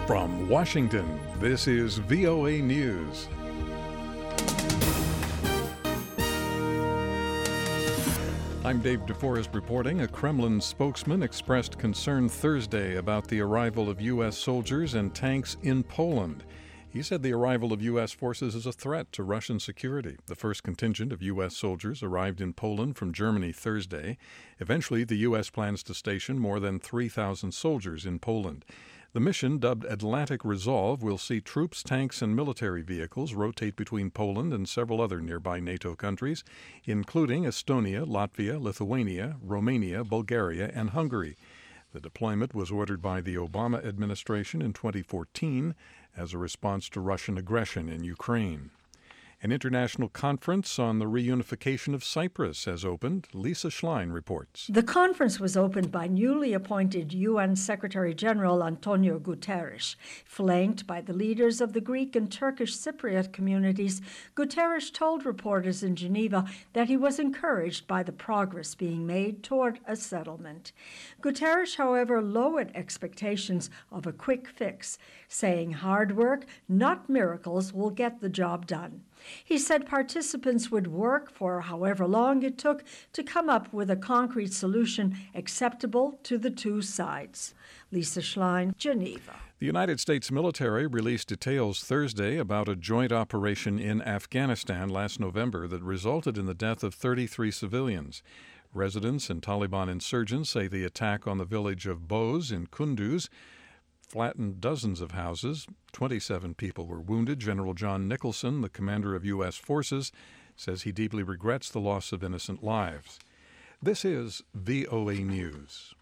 From Washington, this is VOA News. I'm Dave DeForest reporting. A Kremlin spokesman expressed concern Thursday about the arrival of U.S. soldiers and tanks in Poland. He said the arrival of U.S. forces is a threat to Russian security. The first contingent of U.S. soldiers arrived in Poland from Germany Thursday. Eventually, the U.S. plans to station more than 3,000 soldiers in Poland. The mission, dubbed Atlantic Resolve, will see troops, tanks, and military vehicles rotate between Poland and several other nearby NATO countries, including Estonia, Latvia, Lithuania, Romania, Bulgaria, and Hungary. The deployment was ordered by the Obama administration in 2014 as a response to Russian aggression in Ukraine. An international conference on the reunification of Cyprus has opened. Lisa Schlein reports. The conference was opened by newly appointed UN Secretary-General Antonio Guterres. Flanked by the leaders of the Greek and Turkish Cypriot communities, Guterres told reporters in Geneva that he was encouraged by the progress being made toward a settlement. Guterres, however, lowered expectations of a quick fix, saying hard work, not miracles, will get the job done. He said participants would work for however long it took to come up with a concrete solution acceptable to the two sides. Lisa Schlein, Geneva. The United States military released details Thursday about a joint operation in Afghanistan last November that resulted in the death of 33 civilians. Residents and Taliban insurgents say the attack on the village of Boz in Kunduz flattened dozens of houses. 27 people were wounded. General John Nicholson, the commander of U.S. forces, says he deeply regrets the loss of innocent lives. This is VOA News.